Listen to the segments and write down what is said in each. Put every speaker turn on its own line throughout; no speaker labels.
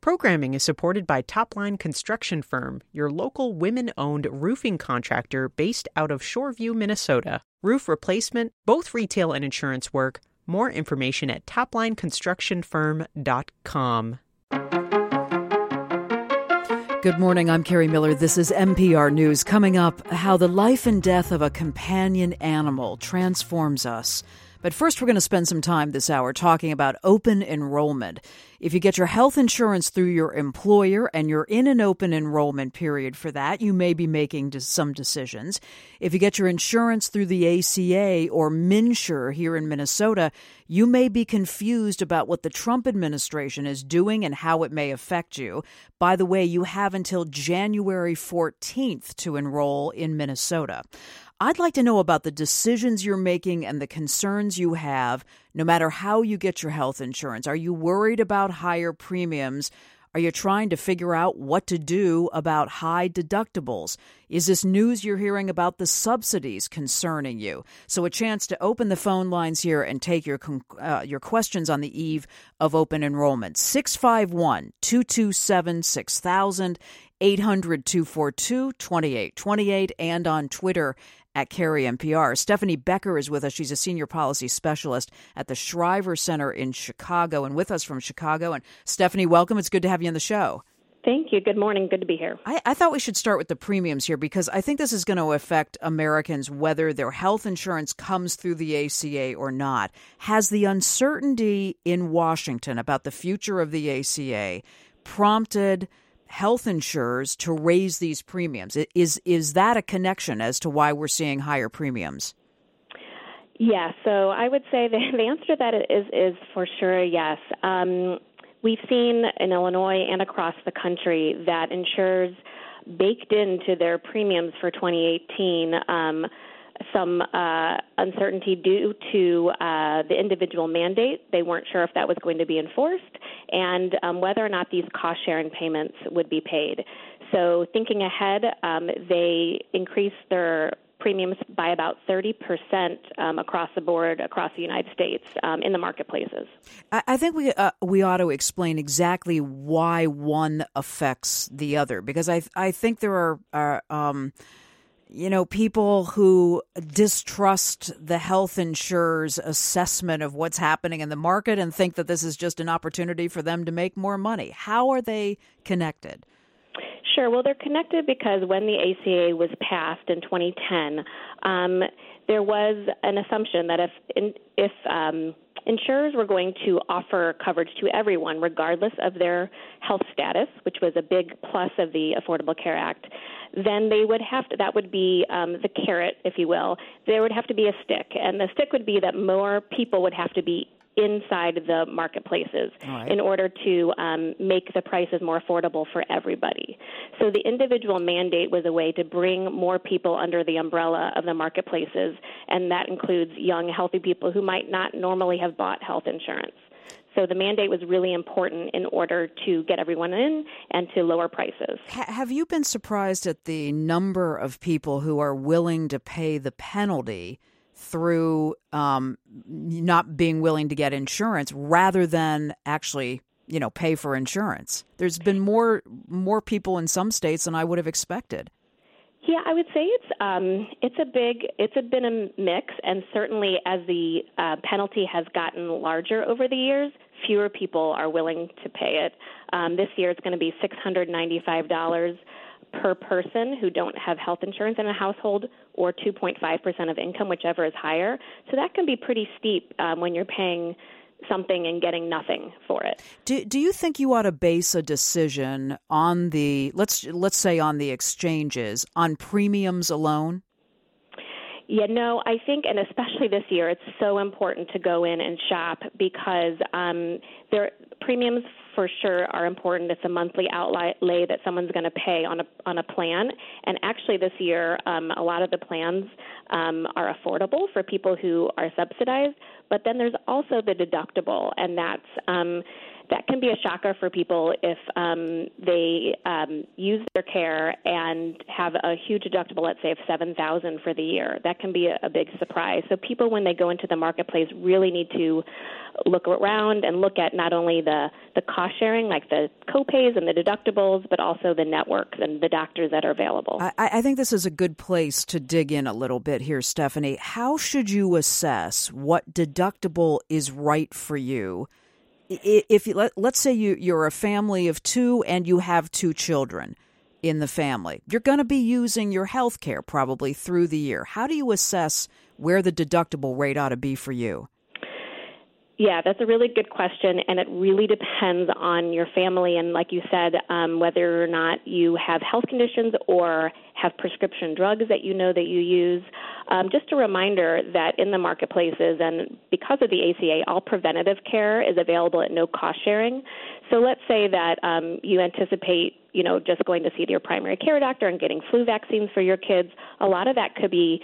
Programming is supported by Topline Construction Firm, your local women-owned roofing contractor based out of Shoreview, Minnesota. Roof replacement, both retail and insurance work. More information at toplineconstructionfirm.com.
Good morning, I'm Carrie Miller. This is NPR News. Coming up, how the life and death of a companion animal transforms us. But first, we're going to spend some time this hour talking about open enrollment. If you get your health insurance through your employer and you're in an open enrollment period for that, you may be making some decisions. If you get your insurance through the ACA or MNsure here in Minnesota, you may be confused about what the Trump administration is doing and how it may affect you. By the way, you have until January 14th to enroll in Minnesota. I'd like to know about the decisions you're making and the concerns you have, no matter how you get your health insurance. Are you worried about higher premiums? Are you trying to figure out what to do about high deductibles? Is this news you're hearing about the subsidies concerning you? So a chance to open the phone lines here and take your questions on the eve of open enrollment. 651-227-6000, 800-242-2828, and on Twitter at Carrie NPR. Stephanie Becker is with us. She's a senior policy specialist at the Shriver Center in Chicago and with us from Chicago. And Stephanie, welcome. It's good to have you on the show.
Thank you. Good morning. Good to be here.
I thought we should start with the premiums here because I think this is going to affect Americans whether their health insurance comes through the ACA or not. Has the uncertainty in Washington about the future of the ACA prompted health insurers to raise these premiums? Is that a connection as to why we're seeing higher premiums?
Yeah, so I would say the answer to that is for sure yes. We've seen in Illinois and across the country that insurers baked into their premiums for 2018 some uncertainty due to the individual mandate. They weren't sure if that was going to be enforced and whether or not these cost-sharing payments would be paid. So thinking ahead, they increased their premiums by about 30% across the board, across the United States, in the marketplaces.
I think we ought to explain exactly why one affects the other, because I think there are people who distrust the health insurer's assessment of what's happening in the market and think that this is just an opportunity for them to make more money. How are they connected?
Sure. Well, they're connected because when the ACA was passed in 2010, there was an assumption that if insurers were going to offer coverage to everyone, regardless of their health status, which was a big plus of the Affordable Care Act, then they would have to, that would be the carrot, if you will. There would have to be a stick, and the stick would be that more people would have to be inside the marketplaces in order to make the prices more affordable for everybody. So the individual mandate was a way to bring more people under the umbrella of the marketplaces, and that includes young, healthy people who might not normally have bought health insurance. So the mandate was really important in order to get everyone in and to lower prices.
Have you been surprised at the number of people who are willing to pay the penalty through not being willing to get insurance rather than actually, pay for insurance? There's been more people in some states than I would have expected.
Yeah, I would say it's been a mix, and certainly as the penalty has gotten larger over the years, fewer people are willing to pay it. This year it's going to be $695 per person who don't have health insurance in a household, or 2.5% of income, whichever is higher. So that can be pretty steep when you're paying something and getting nothing for it.
Do you think you ought to base a decision on the, let's say on the exchanges, on premiums alone?
Yeah, no, I think, and especially this year, it's so important to go in and shop because their premiums for sure are important. It's a monthly outlay that someone's going to pay on a plan. And actually this year, a lot of the plans are affordable for people who are subsidized. But then there's also the deductible, and that can be a shocker for people if they use their care and have a huge deductible, let's say, of $7,000 for the year. That can be a big surprise. So people, when they go into the marketplace, really need to look around and look at not only the cost sharing, like the copays and the deductibles, but also the networks and the doctors that are available.
I think this is a good place to dig in a little bit here, Stephanie. How should you assess what deductible is right for you? If let's say you're a family of two and you have two children in the family, you're going to be using your health care probably through the year. How do you assess where the deductible rate ought to be for you?
Yeah, that's a really good question, and it really depends on your family and, like you said, whether or not you have health conditions or have prescription drugs that you know that you use. Just a reminder that in the marketplaces, and because of the ACA, all preventative care is available at no cost sharing. So let's say that you anticipate, just going to see your primary care doctor and getting flu vaccines for your kids. A lot of that could be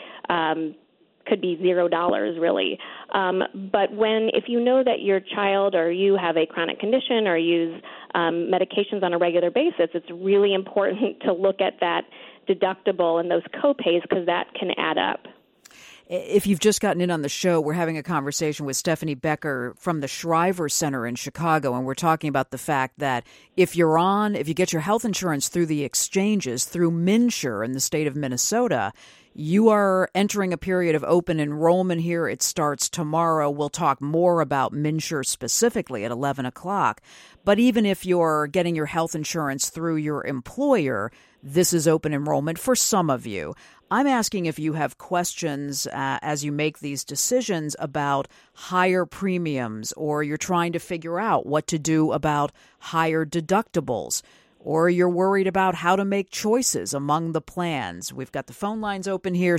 $0 really. But if you know that your child or you have a chronic condition or use medications on a regular basis, it's really important to look at that deductible and those copays because that can add up.
If you've just gotten in on the show, we're having a conversation with Stephanie Becker from the Shriver Center in Chicago, and we're talking about the fact that if you get your health insurance through the exchanges, through MNsure in the state of Minnesota, you are entering a period of open enrollment here. It starts tomorrow. We'll talk more about MNsure specifically at 11 o'clock. But even if you're getting your health insurance through your employer, this is open enrollment for some of you. I'm asking if you have questions as you make these decisions about higher premiums, or you're trying to figure out what to do about higher deductibles, or you're worried about how to make choices among the plans. We've got the phone lines open here,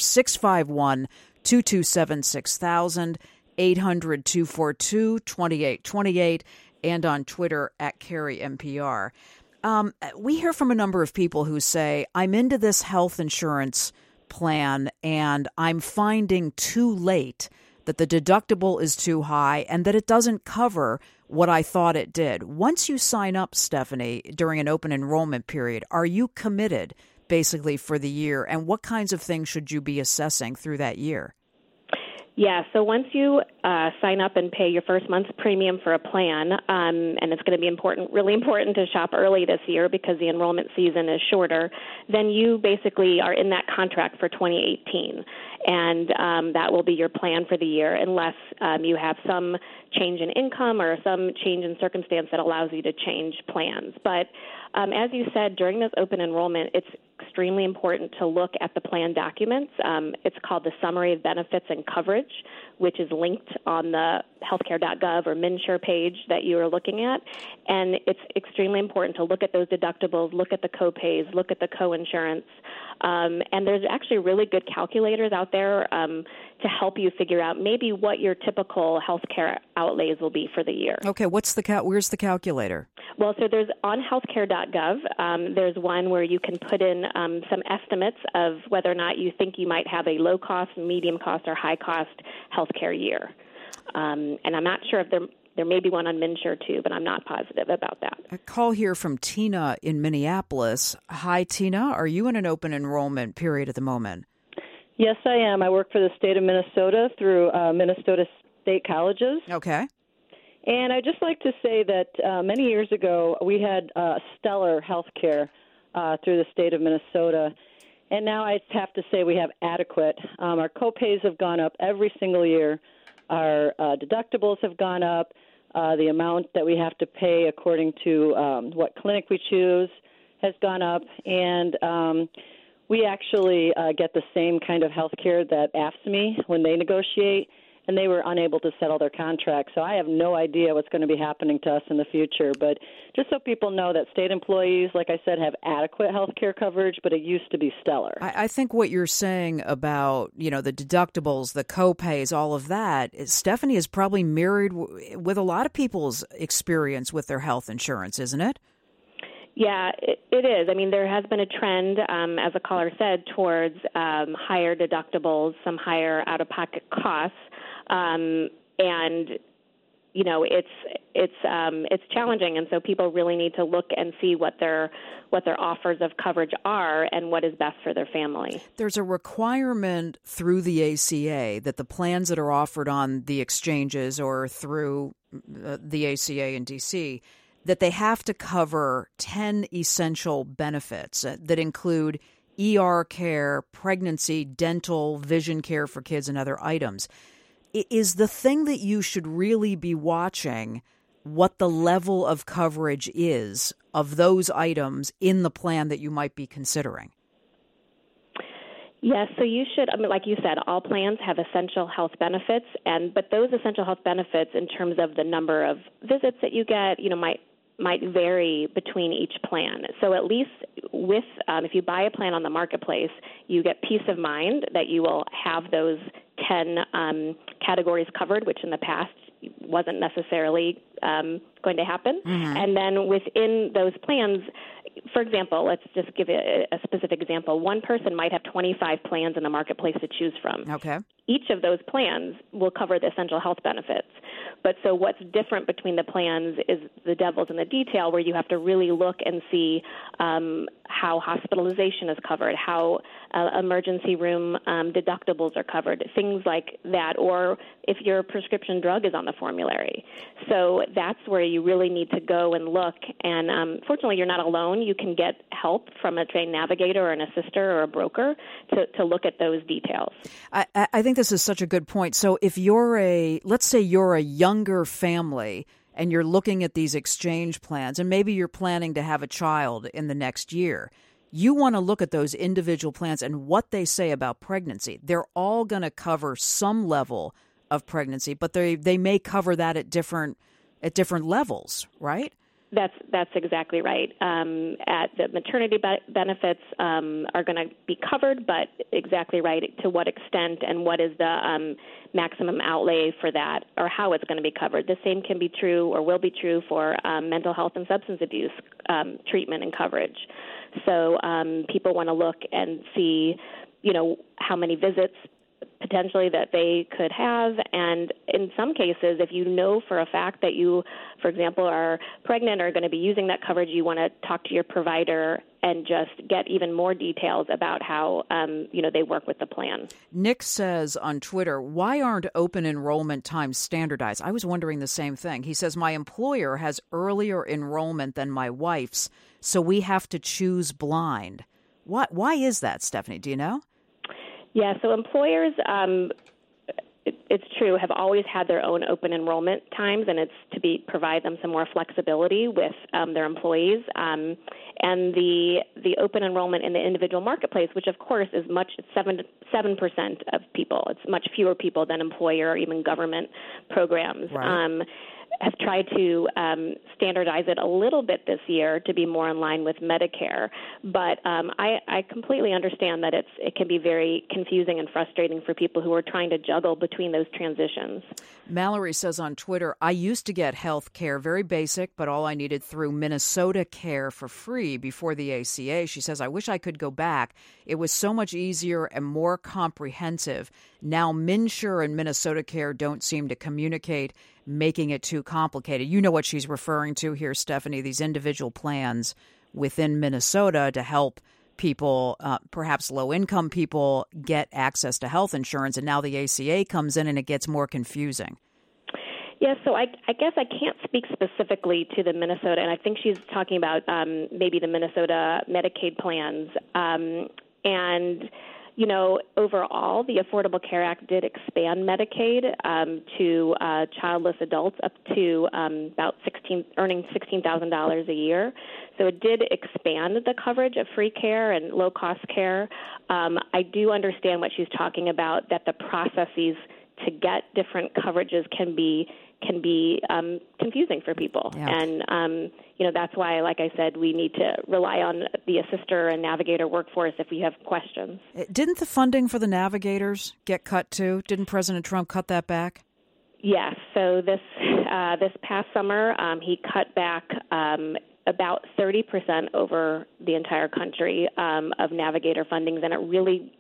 651-227-6000, 800-242-2828, and on Twitter at CarrieMPR. We hear from a number of people who say, I'm into this health insurance plan and I'm finding too late that the deductible is too high and that it doesn't cover what I thought it did. Once you sign up, Stephanie, during an open enrollment period, are you committed basically for the year? And what kinds of things should you be assessing through that year?
Yeah, so once you sign up and pay your first month's premium for a plan, and it's going to be really important to shop early this year because the enrollment season is shorter, then you basically are in that contract for 2018. And that will be your plan for the year unless you have some change in income or some change in circumstance that allows you to change plans. But as you said, during this open enrollment, it's extremely important to look at the plan documents. It's called the Summary of Benefits and Coverage, which is linked on the healthcare.gov or MNsure page that you are looking at. And it's extremely important to look at those deductibles, look at the copays, look at the coinsurance. And there's actually really good calculators out there to help you figure out maybe what your typical healthcare outlays will be for the year.
Okay, where's the calculator?
Well, so there's on healthcare.gov, there's one where you can put in some estimates of whether or not you think you might have a low-cost, medium-cost, or high-cost healthcare year. And I'm not sure if there may be one on MNsure too, but I'm not positive about that.
A call here from Tina in Minneapolis. Hi, Tina. Are you in an open enrollment period at the moment?
Yes, I am. I work for the state of Minnesota through Minnesota State Colleges.
Okay.
And I'd just like to say that many years ago, we had stellar health care through the state of Minnesota. And now I have to say we have adequate. Our copays have gone up every single year. Our deductibles have gone up. The amount that we have to pay according to what clinic we choose has gone up. And we actually get the same kind of health care that AFSCME when they negotiate, and they were unable to settle their contract. So I have no idea what's going to be happening to us in the future. But just so people know that state employees, like I said, have adequate health care coverage, but it used to be stellar.
I think what you're saying about, the deductibles, the copays, all of that, Stephanie, is probably mirrored with a lot of people's experience with their health insurance, isn't it?
Yeah, it is. I mean, there has been a trend, as a caller said, towards higher deductibles, some higher out-of-pocket costs. And, it's challenging, and so people really need to look and see what their offers of coverage are and what is best for their family.
There's a requirement through the ACA that the plans that are offered on the exchanges or through the ACA in D.C., that they have to cover 10 essential benefits that include ER care, pregnancy, dental, vision care for kids, and other items. Is the thing that you should really be watching what the level of coverage is of those items in the plan that you might be considering?
Yes, so you should, like you said, all plans have essential health benefits, but those essential health benefits in terms of the number of visits that you get, might vary between each plan. So at least with, if you buy a plan on the marketplace, you get peace of mind that you will have those 10 categories covered, which in the past wasn't necessarily going to happen. Mm-hmm. And then within those plans, for example, let's just give a specific example. One person might have 25 plans in the marketplace to choose from.
Okay.
Each of those plans will cover the essential health benefits. But so what's different between the plans is the devil's in the detail, where you have to really look and see how hospitalization is covered, how emergency room deductibles are covered, things like that, or if your prescription drug is on the formulary. So that's where you really need to go and look. And fortunately, you're not alone. You can get help from a trained navigator or an assister or a broker to look at those details.
I think this is such a good point. So if let's say you're a younger family and you're looking at these exchange plans, and maybe you're planning to have a child in the next year, you want to look at those individual plans and what they say about pregnancy. They're all going to cover some level of pregnancy, but they may cover that at different levels, right?
That's exactly right. At the maternity benefits are going to be covered, but exactly right to what extent and what is the maximum outlay for that, or how it's going to be covered. The same can be true or will be true for mental health and substance abuse treatment and coverage. So people want to look and see, how many visits potentially that they could have. And in some cases, if you know for a fact that you, for example, are pregnant or are going to be using that coverage, you want to talk to your provider and just get even more details about how, they work with the plan.
Nick says on Twitter, why aren't open enrollment times standardized? I was wondering the same thing. He says, my employer has earlier enrollment than my wife's, so we have to choose blind. Why is that, Stephanie? Do you know?
Yeah, so employers, it's true, have always had their own open enrollment times, and it's to provide them some more flexibility with their employees. And the open enrollment in the individual marketplace, which of course is it's 7% of people. It's much fewer people than employer or even government programs.
Right.
Have tried to standardize it a little bit this year to be more in line with Medicare. But I completely understand that it can be very confusing and frustrating for people who are trying to juggle between those transitions.
Mallory says on Twitter, I used to get health care, very basic, but all I needed through Minnesota Care for free before the ACA. She says, I wish I could go back. It was so much easier and more comprehensive. Now MNsure and Minnesota Care don't seem to communicate, making it too complicated. You know what she's referring to here, Stephanie, these individual plans within Minnesota to help people, perhaps low-income people, get access to health insurance. And now the ACA comes in and it gets more confusing.
Yeah, so I guess I can't speak specifically to the Minnesota, and I think she's talking about maybe the Minnesota Medicaid plans. Overall, the Affordable Care Act did expand Medicaid to childless adults up to about earning $16,000 a year. So it did expand the coverage of free care and low-cost care. I do understand what she's talking about, that the processes to get different coverages can be confusing for people.
Yeah.
And, that's why, like I said, we need to rely on the assister and navigator workforce if we have questions.
Didn't the funding for the navigators get cut too? Didn't President Trump cut that back?
Yes. So this past summer, he cut back about 30% over the entire country of navigator fundings, and it really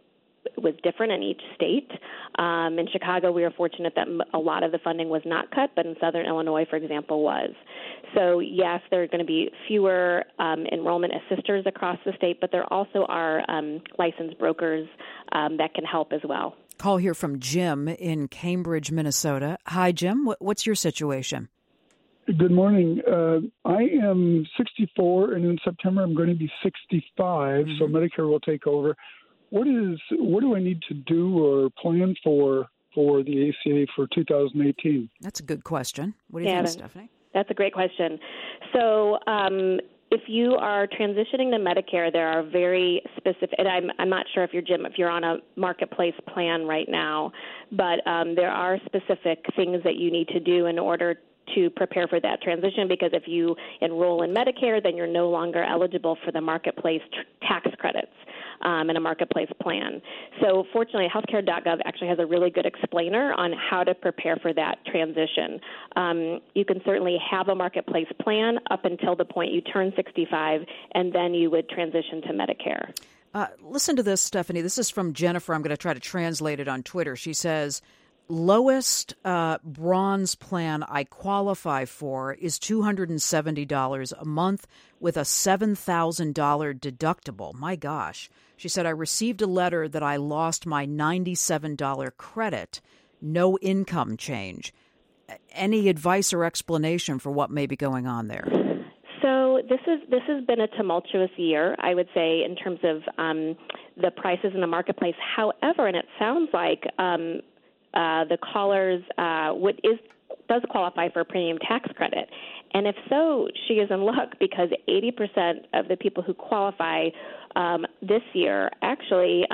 was different in each state. In Chicago, we were fortunate that a lot of the funding was not cut, but in Southern Illinois, for example, was. So, yes, there are going to be fewer enrollment assisters across the state, but there also are licensed brokers that can help as well.
Call here from Jim in Cambridge, Minnesota. Hi, Jim. What's your situation?
Good morning. I am 64, and in September I'm going to be 65, so Medicare will take over. What do I need to do or plan for the ACA for 2018?
That's a good question. What do you think, Stephanie?
That's a great question. So if you are transitioning to Medicare, there are very specific, and I'm not sure if you're on a marketplace plan right now, but there are specific things that you need to do in order to prepare for that transition, because if you enroll in Medicare, then you're no longer eligible for the marketplace tax credits in a marketplace plan. So fortunately, healthcare.gov actually has a really good explainer on how to prepare for that transition. You can certainly have a marketplace plan up until the point you turn 65, and then you would transition to Medicare.
Listen to this, Stephanie. This is from Jennifer. I'm going to try to translate it on Twitter. She says, lowest bronze plan I qualify for is $270 a month with a $7,000 deductible. My gosh. She said, I received a letter that I lost my $97 credit. No income change. Any advice or explanation for what may be going on there?
So this has been a tumultuous year, I would say, in terms of the prices in the marketplace. However, and it sounds like the callers does qualify for a premium tax credit. And if so, she is in luck, because 80% of the people who qualify this year actually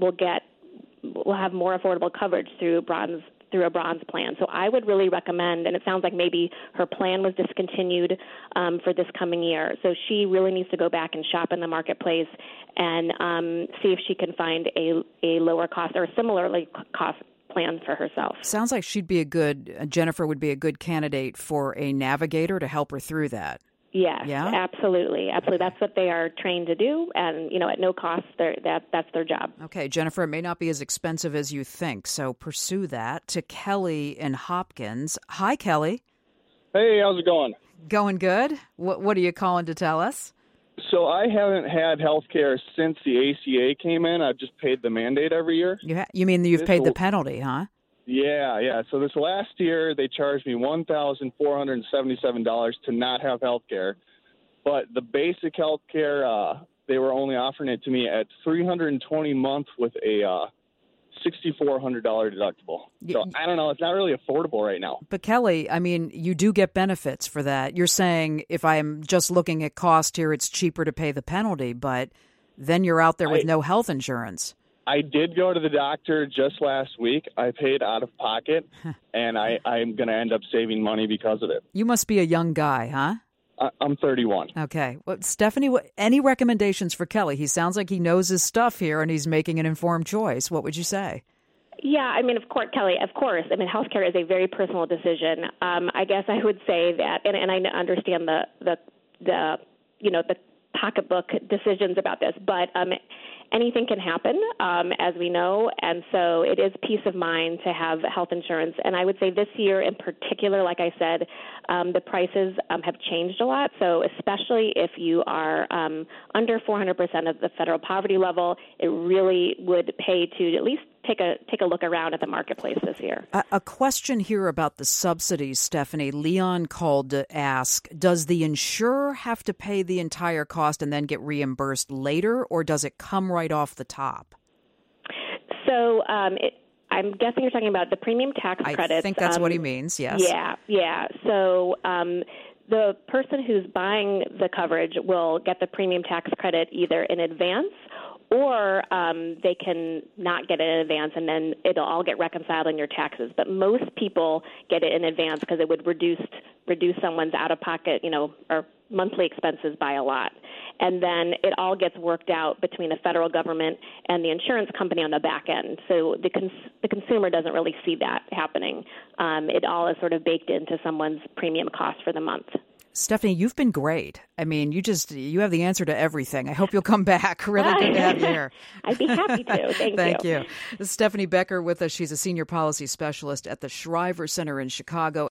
will have more affordable coverage through a bronze plan. So I would really recommend, and it sounds like maybe her plan was discontinued for this coming year. So she really needs to go back and shop in the marketplace and see if she can find a lower cost or a similarly cost plan for herself.
Sounds like Jennifer would be a good candidate for a navigator to help her through that.
Yes,
yeah?
Absolutely. That's what they are trained to do, and at no cost, that's their job.
Okay, Jennifer, it may not be as expensive as you think, so pursue that. To Kelly in Hopkins. Hi, Kelly.
Hey, how's it going?
Going good. What are you calling to tell us?
So I haven't had health care since the ACA came in. I've just paid the mandate every year.
You mean you've paid the penalty, huh?
Yeah. So this last year, they charged me $1,477 to not have health care. But the basic health care, they were only offering it to me at $320 a month with a $6,400 deductible. So I don't know. It's not really affordable right now.
But Kelly, I mean, you do get benefits for that. You're saying if I'm just looking at cost here, it's cheaper to pay the penalty, but then you're out there with no health insurance.
I did go to the doctor just last week. I paid out of pocket, and I'm going to end up saving money because of it.
You must be a young guy, huh?
I'm 31.
Okay. Well, Stephanie, any recommendations for Kelly? He sounds like he knows his stuff here, and he's making an informed choice. What would you say?
Yeah, I mean, Kelly, of course. I mean, healthcare is a very personal decision. I guess I would say that, and I understand the pocketbook decisions about this, but anything can happen, as we know, and so it is peace of mind to have health insurance. And I would say this year in particular, like I said, the prices have changed a lot. So especially if you are under 400% of the federal poverty level, it really would pay to at least take a look around at the marketplace this year.
A question here about the subsidies, Stephanie. Leon called to ask, does the insurer have to pay the entire cost and then get reimbursed later, or does it come right off the top?
So I'm guessing you're talking about the premium tax credits.
I think that's what he means, yes.
Yeah. So the person who's buying the coverage will get the premium tax credit either in advance, or they can not get it in advance, and then it'll all get reconciled in your taxes. But most people get it in advance because it would reduce someone's out-of-pocket, or monthly expenses by a lot. And then it all gets worked out between the federal government and the insurance company on the back end. So the consumer doesn't really see that happening. It all is sort of baked into someone's premium cost for the month.
Stephanie, you've been great. I mean, you have the answer to everything. I hope you'll come back. Really good to have you here.
I'd be happy to.
Thank you. This is Stephanie Becker with us. She's a senior policy specialist at the Shriver Center in Chicago.